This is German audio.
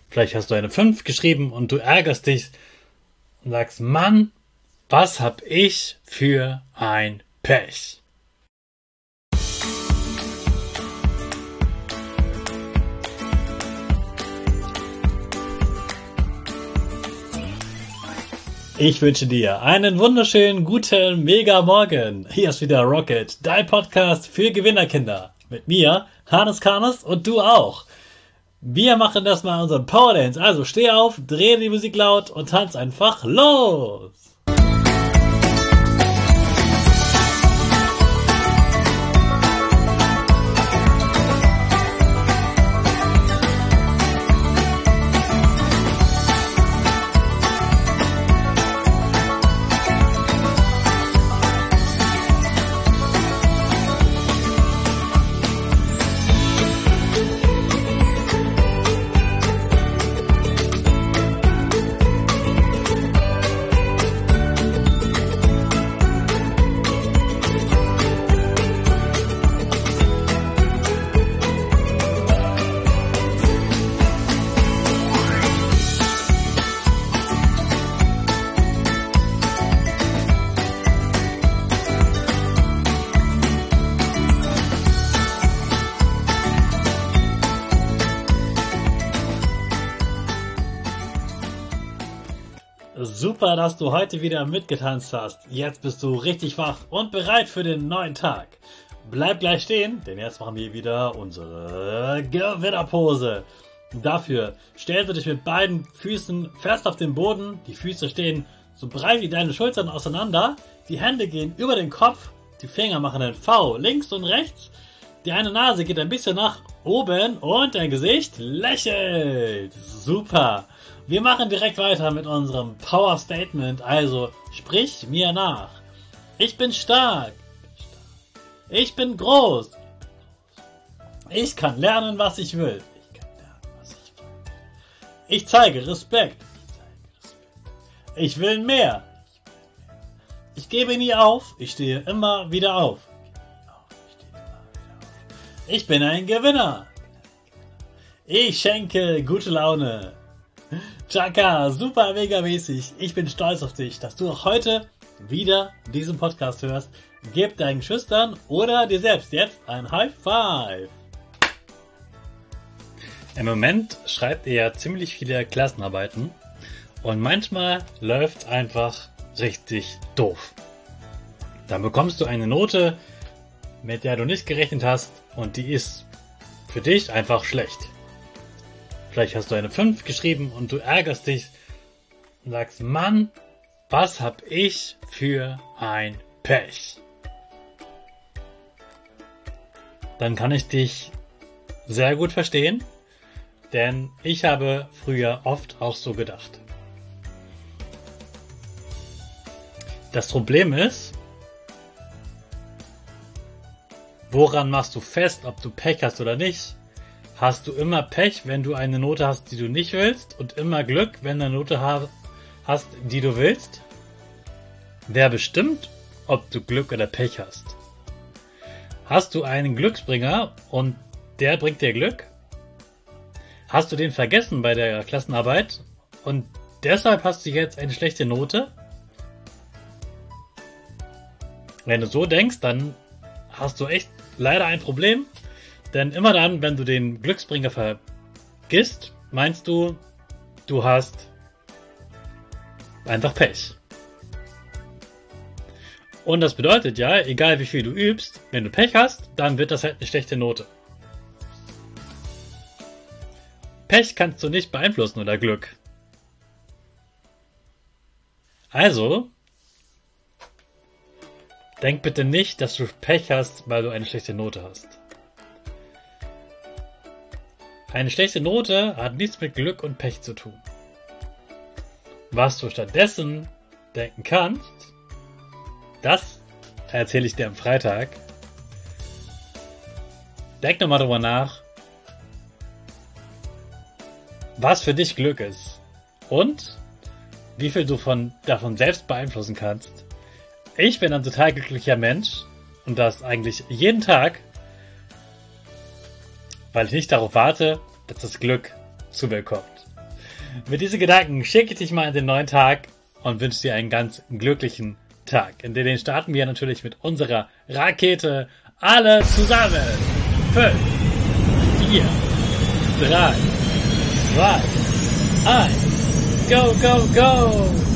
Vielleicht hast du eine 5 geschrieben und du ärgerst dich und sagst, Mann, was hab ich für ein Pech. Ich wünsche dir einen wunderschönen, guten, mega Morgen. Hier ist wieder Rocket, dein Podcast für Gewinnerkinder. Mit mir, Hannes Karnes und du auch. Wir machen das mal unseren Power Dance. Also steh auf, dreh die Musik laut und tanz einfach los. Super, dass du heute wieder mitgetanzt hast. Jetzt bist du richtig wach und bereit für den neuen Tag. Bleib gleich stehen, denn jetzt machen wir wieder unsere Gewinnerpose. Dafür stellst du dich mit beiden Füßen fest auf den Boden. Die Füße stehen so breit wie deine Schultern auseinander. Die Hände gehen über den Kopf. Die Finger machen ein V links und rechts. Die eine Nase geht ein bisschen nach oben und dein Gesicht lächelt. Super. Wir machen direkt weiter mit unserem Power Statement, also sprich mir nach. Ich bin stark. Ich bin groß. Ich kann lernen, was ich will. Ich zeige Respekt. Ich will mehr. Ich gebe nie auf. Ich stehe immer wieder auf. Ich bin ein Gewinner. Ich schenke gute Laune. Chaka, super mega mäßig. Ich bin stolz auf dich, dass du auch heute wieder diesen Podcast hörst. Gib deinen Schüchtern oder dir selbst jetzt ein High Five. Im Moment schreibt ihr ja ziemlich viele Klassenarbeiten und manchmal läuft einfach richtig doof. Dann bekommst du eine Note, mit der du nicht gerechnet hast und die ist für dich einfach schlecht. Vielleicht hast du eine 5 geschrieben und du ärgerst dich und sagst, Mann, was hab ich für ein Pech. Dann kann ich dich sehr gut verstehen, denn ich habe früher oft auch so gedacht. Das Problem ist, woran machst du fest, ob du Pech hast oder nicht? Hast du immer Pech, wenn du eine Note hast, die du nicht willst, und immer Glück, wenn du eine Note hast, die du willst? Wer bestimmt, ob du Glück oder Pech hast? Hast du einen Glücksbringer und der bringt dir Glück? Hast du den vergessen bei der Klassenarbeit und deshalb hast du jetzt eine schlechte Note? Wenn du so denkst, dann hast du echt leider ein Problem. Denn immer dann, wenn du den Glücksbringer vergisst, meinst du, du hast einfach Pech. Und das bedeutet ja, egal wie viel du übst, wenn du Pech hast, dann wird das halt eine schlechte Note. Pech kannst du nicht beeinflussen oder Glück. Also, denk bitte nicht, dass du Pech hast, weil du eine schlechte Note hast. Eine schlechte Note hat nichts mit Glück und Pech zu tun. Was du stattdessen denken kannst, das erzähle ich dir am Freitag. Denk nochmal drüber nach, was für dich Glück ist und wie viel du davon selbst beeinflussen kannst. Ich bin ein total glücklicher Mensch und das eigentlich jeden Tag, weil ich nicht darauf warte, dass das Glück zu mir kommt. Mit diesen Gedanken schicke ich dich mal in den neuen Tag und wünsche dir einen ganz glücklichen Tag. In den starten wir natürlich mit unserer Rakete. Alle zusammen. 5, 4, 3, 2, 1. Go, go, go!